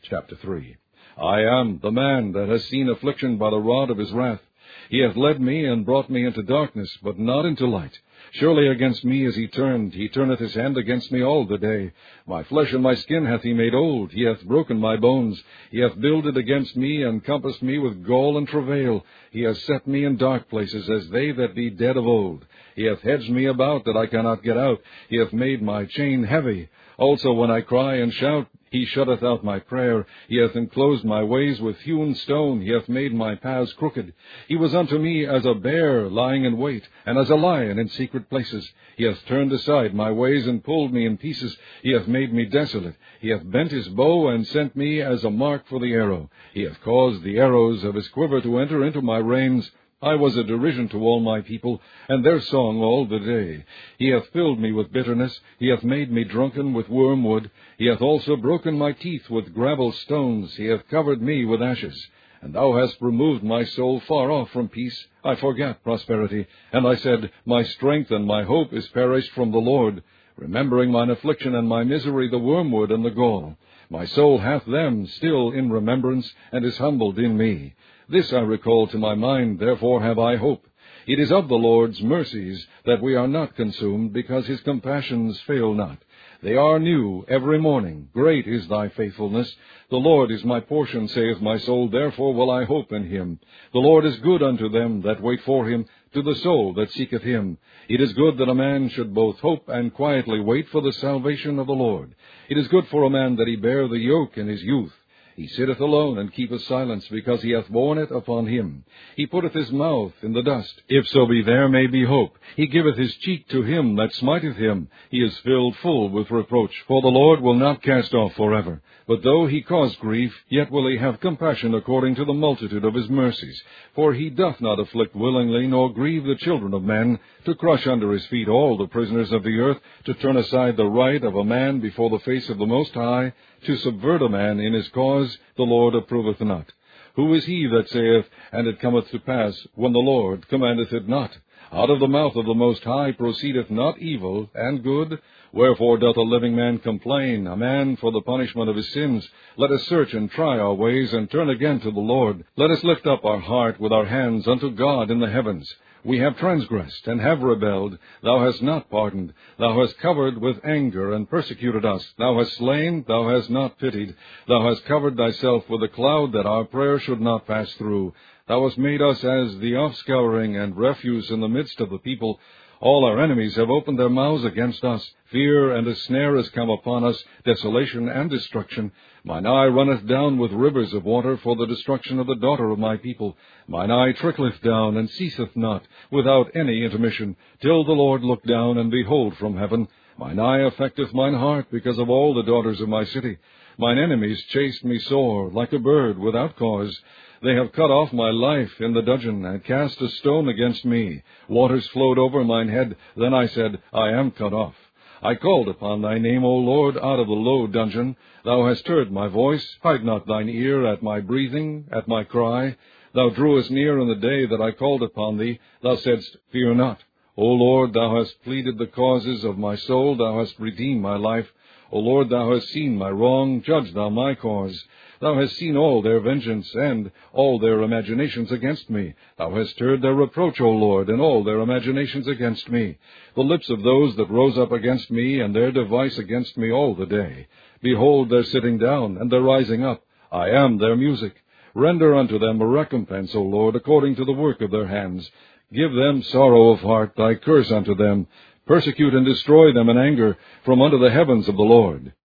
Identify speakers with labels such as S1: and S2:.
S1: Chapter 3. I am the man that has seen affliction by the rod of his wrath. He hath led me and brought me into darkness, but not into light. Surely against me is he turneth his hand against me all the day. My flesh and my skin hath he made old, he hath broken my bones. He hath builded against me, and compassed me with gall and travail. He hath set me in dark places, as they that be dead of old. He hath hedged me about, that I cannot get out. He hath made my chain heavy. Also when I cry and shout, he shutteth out my prayer. He hath enclosed my ways with hewn stone. He hath made my paths crooked. He was unto me as a bear lying in wait, and as a lion in secret places. He hath turned aside my ways, and pulled me in pieces. He hath made me desolate. He hath bent his bow, and sent me as a mark for the arrow. He hath caused the arrows of his quiver to enter into my reins. I was a derision to all my people, and their song all the day. He hath filled me with bitterness. He hath made me drunken with wormwood. He hath also broken my teeth with gravel stones. He hath covered me with ashes. And thou hast removed my soul far off from peace. I forgat prosperity. And I said, my strength and my hope is perished from the Lord. Remembering mine affliction and my misery, the wormwood and the gall. My soul hath them still in remembrance, and is humbled in me. This I recall to my mind, therefore have I hope. It is of the Lord's mercies that we are not consumed, because his compassions fail not. They are new every morning. Great is thy faithfulness. The Lord is my portion, saith my soul, therefore will I hope in him. The Lord is good unto them that wait for him, to the soul that seeketh him. It is good that a man should both hope and quietly wait for the salvation of the Lord. It is good for a man that he bear the yoke in his youth. He sitteth alone, and keepeth silence, because he hath borne it upon him. He putteth his mouth in the dust, if so be there may be hope. He giveth his cheek to him that smiteth him. He is filled full with reproach. For the Lord will not cast off forever. But though he cause grief, yet will he have compassion according to the multitude of his mercies. For he doth not afflict willingly, nor grieve the children of men, to crush under his feet all the prisoners of the earth, to turn aside the right of a man before the face of the Most High, to subvert a man in his cause, the Lord approveth not. Who is he that saith, and it cometh to pass, when the Lord commandeth it not? Out of the mouth of the Most High proceedeth not evil and good? Wherefore doth a living man complain, a man for the punishment of his sins? Let us search and try our ways, and turn again to the Lord. Let us lift up our heart with our hands unto God in the heavens. We have transgressed, and have rebelled. Thou hast not pardoned. Thou hast covered with anger, and persecuted us. Thou hast slain, thou hast not pitied. Thou hast covered thyself with a cloud, that our prayer should not pass through. Thou hast made us as the offscouring and refuse in the midst of the people. All our enemies have opened their mouths against us. Fear and a snare is come upon us, desolation and destruction. Mine eye runneth down with rivers of water for the destruction of the daughter of my people. Mine eye trickleth down, and ceaseth not, without any intermission, till the Lord look down and behold from heaven. Mine eye affecteth mine heart, because of all the daughters of my city. Mine enemies chased me sore, like a bird without cause. They have cut off my life in the dudgeon, and cast a stone against me. Waters flowed over mine head. Then I said, I am cut off. I called upon thy name, O Lord, out of the low dungeon. Thou hast heard my voice. Hide not thine ear at my breathing, at my cry. Thou drewest near in the day that I called upon thee. Thou saidst, Fear not. O Lord, thou hast pleaded the causes of my soul. Thou hast redeemed my life. O Lord, thou hast seen my wrong. Judge thou my cause. Thou hast seen all their vengeance, and all their imaginations against me. Thou hast heard their reproach, O Lord, and all their imaginations against me. The lips of those that rose up against me, and their device against me all the day. Behold their sitting down, and their rising up. I am their music. Render unto them a recompense, O Lord, according to the work of their hands. Give them sorrow of heart, thy curse unto them. Persecute and destroy them in anger, from under the heavens of the Lord.